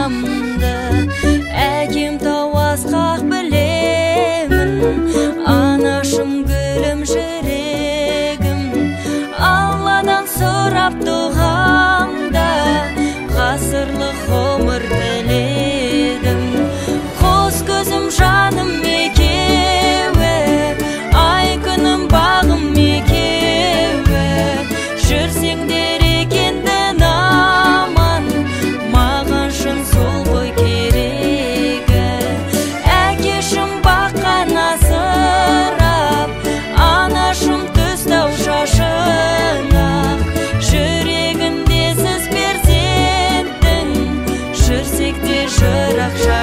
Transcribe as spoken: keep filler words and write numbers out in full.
анамды. Әкем тау асқақ білемін, анашым гүлім жүрегім. Алладан сұрап дұғамда, ғасырлық ғұмыр тіледім. Қос көзім жаным екеуі, ай күнім бағым екеуі. Жүрсеңдер екендің аман, маған шын сол ғой керегі. Әкешім баққан асырап, анашым түстау шашынақ. Жүрегінде сіз перзенттің, жүрсек те жырақ